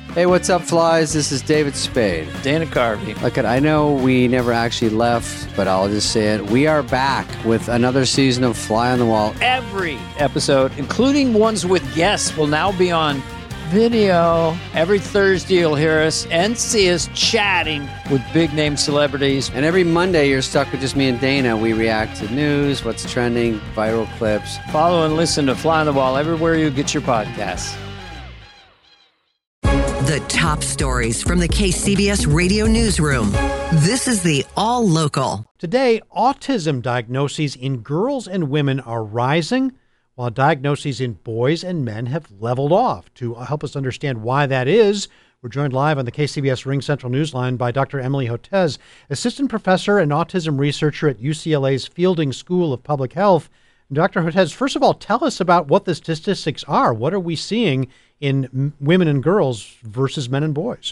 Hey, what's up, flies? This is David Spade. Dana Carvey. Look, I know we never actually left, but I'll just say it. We are back with another season of Fly on the Wall. Every episode, including ones with guests, will now be on video. Every Thursday, you'll hear us and see us chatting with big-name celebrities. And every Monday, you're stuck with just me and Dana. We react to news, what's trending, viral clips. Follow and listen to Fly on the Wall everywhere you get your podcasts. The top stories from the KCBS Radio Newsroom. This is the All Local. Today, autism diagnoses in girls and women are rising, while diagnoses in boys and men have leveled off. To help us understand why that is, we're joined live on the KCBS Ring Central Newsline by Dr. Emily Hotez, assistant professor and autism researcher at UCLA's Fielding School of Public Health. Dr. Hotez, first of all, tell us about what the statistics are. What are we seeing in women and girls versus men and boys?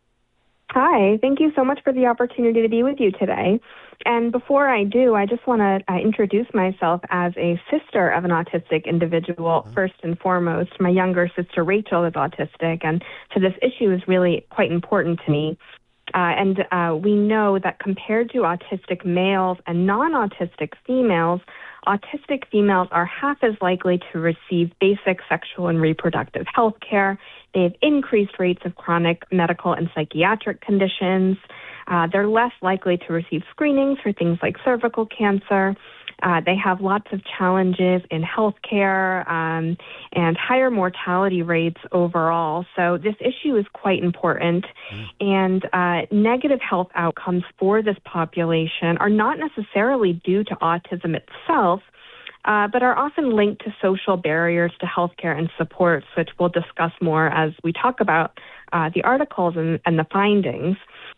Hi, thank you so much for the opportunity to be with you today. And before I do, I just want to introduce myself as a sister of an autistic individual, first and foremost. My younger sister, Rachel, is autistic, and so this issue is really quite important to me. And we know that compared to autistic males and non-autistic females, autistic females are half as likely to receive basic sexual and reproductive health care. They have increased rates of chronic medical and psychiatric conditions. They're less likely to receive screenings for things like cervical cancer. They have lots of challenges in healthcare and higher mortality rates overall. So this issue is quite important. And negative health outcomes for this population are not necessarily due to autism itself, but are often linked to social barriers to healthcare and supports, which we'll discuss more as we talk about the articles and the findings.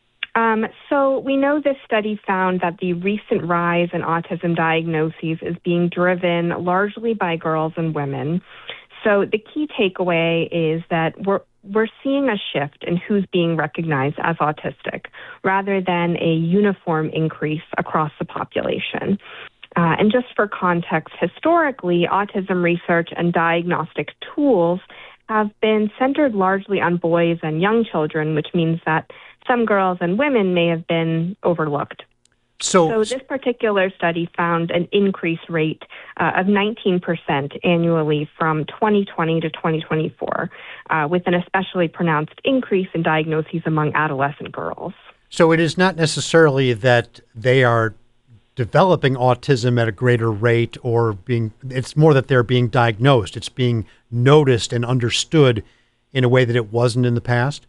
So we know this study found that the recent rise in autism diagnoses is being driven largely by girls and women. So the key takeaway is that we're seeing a shift in who's being recognized as autistic rather than a uniform increase across the population. And just for context, historically, autism research and diagnostic tools have been centered largely on boys and young children, which means that some girls and women may have been overlooked. So this particular study found an increase rate of 19% annually from 2020 to 2024, with an especially pronounced increase in diagnoses among adolescent girls. So it is not necessarily that they are developing autism at a greater rate it's more that they're being diagnosed. It's being noticed and understood in a way that it wasn't in the past?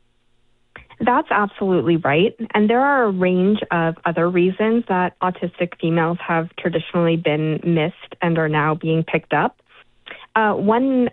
That's absolutely right. And there are a range of other reasons that autistic females have traditionally been missed and are now being picked up. One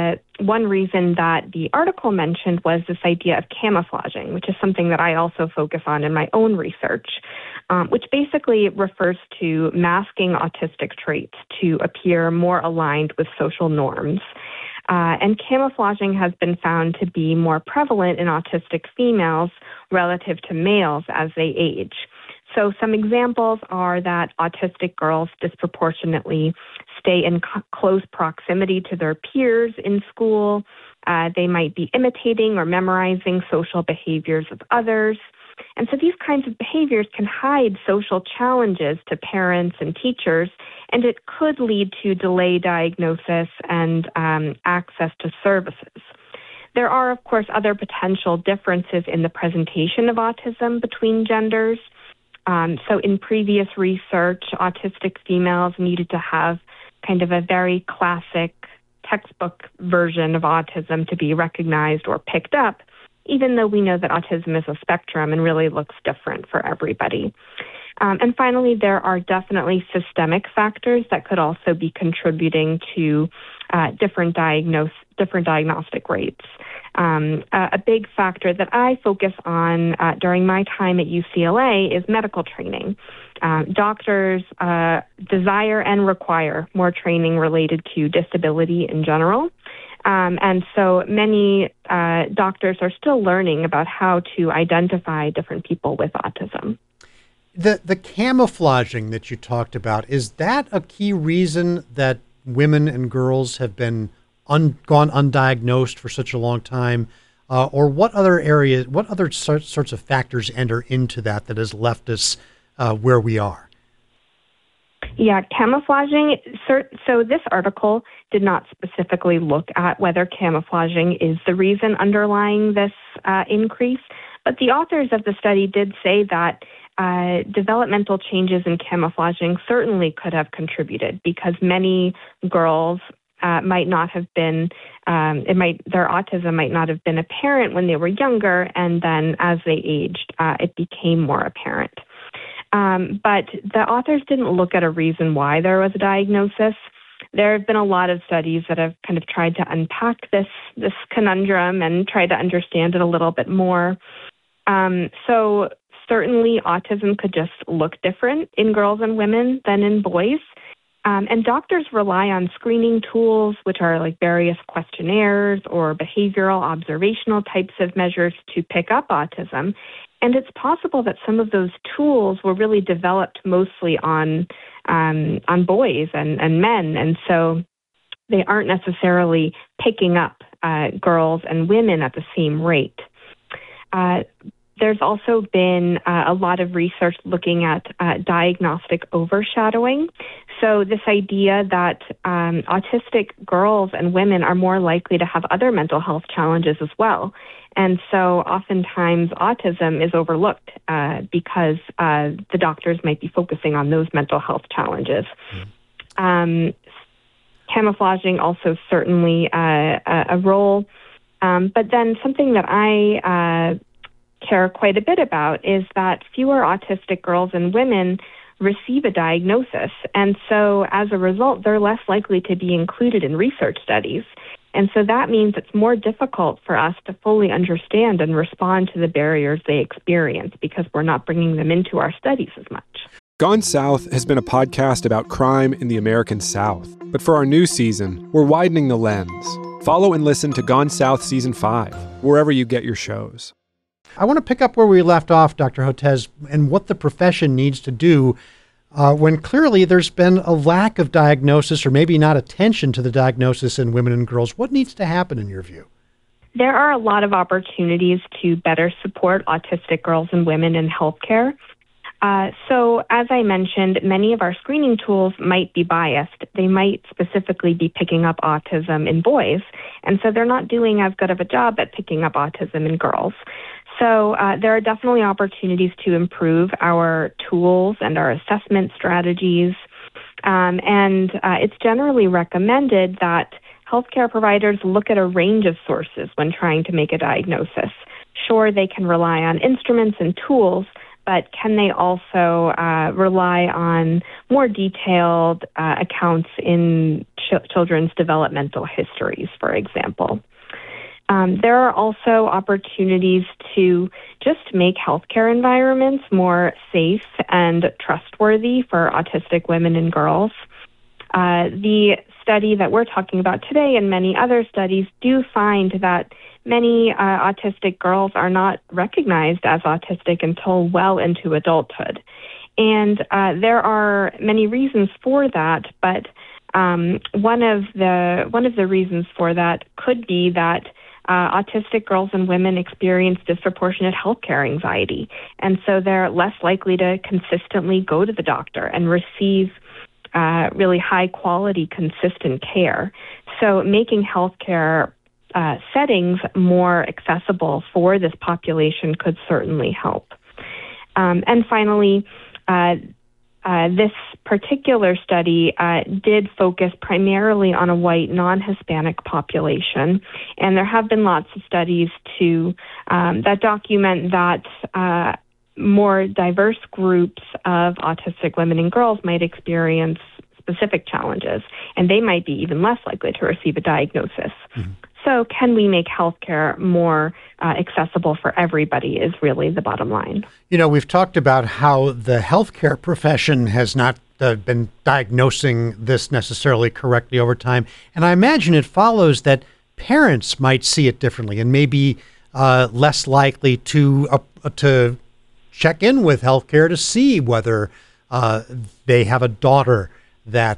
reason that the article mentioned was this idea of camouflaging, which is something that I also focus on in my own research, which basically refers to masking autistic traits to appear more aligned with social norms. And camouflaging has been found to be more prevalent in autistic females relative to males as they age. So some examples are that autistic girls disproportionately stay in close proximity to their peers in school. They might be imitating or memorizing social behaviors of others. And so these kinds of behaviors can hide social challenges to parents and teachers, and it could lead to delayed diagnosis and access to services. There are, of course, other potential differences in the presentation of autism between genders. So in previous research, autistic females needed to have kind of a very classic textbook version of autism to be recognized or picked up, even though we know that autism is a spectrum and really looks different for everybody. And finally, there are definitely systemic factors that could also be contributing to different diagnostic rates. A big factor that I focus on during my time at UCLA is medical training. Doctors desire and require more training related to disability in general. And so many doctors are still learning about how to identify different people with autism. The camouflaging that you talked about, is that a key reason that women and girls have been gone undiagnosed for such a long time? or what other areas, what other sorts of factors enter into that has left us where we are? Yeah, camouflaging. So this article did not specifically look at whether camouflaging is the reason underlying this increase, but the authors of the study did say that developmental changes in camouflaging certainly could have contributed, because many girls might not have been, their autism might not have been apparent when they were younger, and then as they aged, it became more apparent. But the authors didn't look at a reason why there was a diagnosis. There have been a lot of studies that have kind of tried to unpack this conundrum and try to understand it a little bit more. So certainly autism could just look different in girls and women than in boys. And doctors rely on screening tools, which are like various questionnaires or behavioral observational types of measures to pick up autism. And it's possible that some of those tools were really developed mostly on boys and men, and so they aren't necessarily picking up girls and women at the same rate. There's also been a lot of research looking at diagnostic overshadowing. So this idea that autistic girls and women are more likely to have other mental health challenges as well. And so oftentimes autism is overlooked because the doctors might be focusing on those mental health challenges. Camouflaging also certainly a role. But then something that I care quite a bit about is that fewer autistic girls and women receive a diagnosis. And so as a result, they're less likely to be included in research studies. And so that means it's more difficult for us to fully understand and respond to the barriers they experience because we're not bringing them into our studies as much. Gone South has been a podcast about crime in the American South. But for our new season, we're widening the lens. Follow and listen to Gone South Season 5, wherever you get your shows. I want to pick up where we left off, Dr. Hotez, and what the profession needs to do when clearly there's been a lack of diagnosis or maybe not attention to the diagnosis in women and girls. What needs to happen in your view? There are a lot of opportunities to better support autistic girls and women in healthcare. So as I mentioned, many of our screening tools might be biased. They might specifically be picking up autism in boys, and so they're not doing as good of a job at picking up autism in girls. So there are definitely opportunities to improve our tools and our assessment strategies. And it's generally recommended that healthcare providers look at a range of sources when trying to make a diagnosis. Sure, they can rely on instruments and tools, but can they also rely on more detailed accounts in children's developmental histories, for example? There are also opportunities to just make healthcare environments more safe and trustworthy for autistic women and girls. The study that we're talking about today and many other studies do find that many autistic girls are not recognized as autistic until well into adulthood. And there are many reasons for that, but one of the reasons for that could be that autistic girls and women experience disproportionate healthcare anxiety, and so they're less likely to consistently go to the doctor and receive really high-quality, consistent care. So making healthcare settings more accessible for this population could certainly help. And finally, this particular study did focus primarily on a white, non-Hispanic population, and there have been lots of studies that document that more diverse groups of autistic women and girls might experience specific challenges, and they might be even less likely to receive a diagnosis. Mm-hmm. So can we make healthcare more accessible for everybody is really the bottom line. You know, we've talked about how the healthcare profession has not been diagnosing this necessarily correctly over time. And I imagine it follows that parents might see it differently and may be less likely to check in with healthcare to see whether they have a daughter that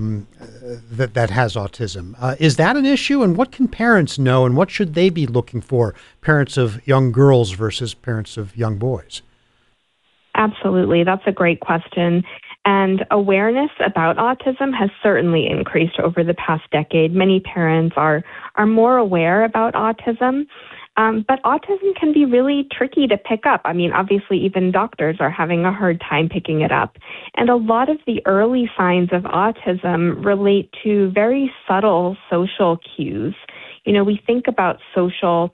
that has autism. Is that an issue? And what can parents know, and what should they be looking for, parents of young girls versus parents of young boys? Absolutely. That's a great question. And awareness about autism has certainly increased over the past decade. Many parents are more aware about autism. But autism can be really tricky to pick up. I mean, obviously, even doctors are having a hard time picking it up. And a lot of the early signs of autism relate to very subtle social cues. You know, we think about social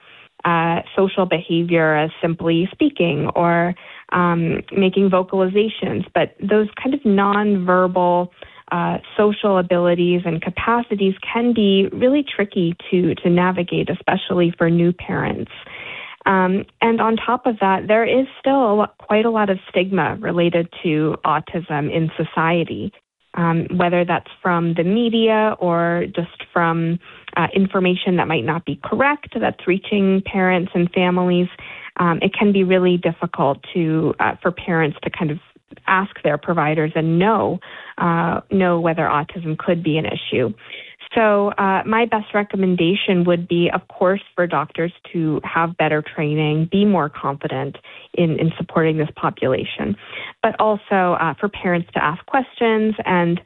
behavior as simply speaking or making vocalizations, but those kind of nonverbal social abilities and capacities can be really tricky to navigate, especially for new parents. And on top of that, there is still quite a lot of stigma related to autism in society, whether that's from the media or just from information that might not be correct that's reaching parents and families. It can be really difficult for parents to kind of ask their providers and know whether autism could be an issue. So my best recommendation would be, of course, for doctors to have better training, be more confident in supporting this population, but also for parents to ask questions and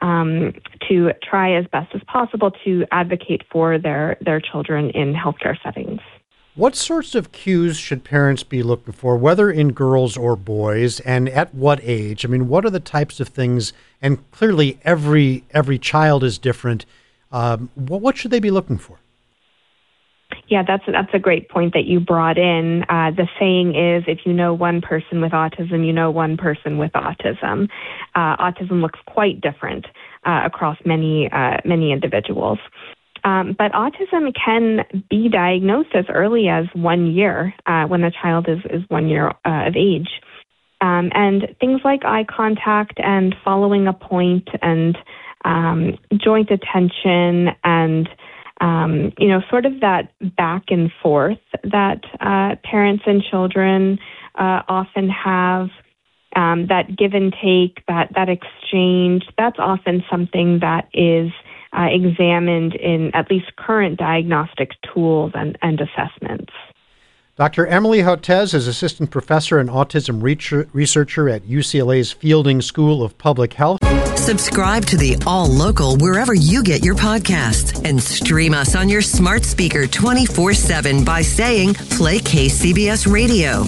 to try as best as possible to advocate for their children in healthcare settings. What sorts of cues should parents be looking for, whether in girls or boys, and at what age? I mean, what are the types of things? And clearly, every child is different. What should they be looking for? Yeah, that's a great point that you brought in. The saying is, if you know one person with autism, you know one person with autism. Autism looks quite different across many individuals. But autism can be diagnosed as early as 1 year when the child is 1 year of age. And things like eye contact and following a point and joint attention and, sort of that back and forth that parents and children often have, that give and take, that exchange, that's often something that is examined in at least current diagnostic tools and assessments. Dr. Emily Hotez is assistant professor and autism researcher at UCLA's Fielding School of Public Health. Subscribe to the All Local wherever you get your podcasts and stream us on your smart speaker 24/7 by saying play KCBS Radio.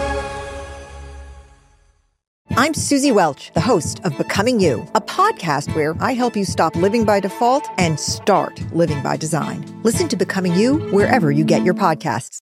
I'm Susie Welch, the host of Becoming You, a podcast where I help you stop living by default and start living by design. Listen to Becoming You wherever you get your podcasts.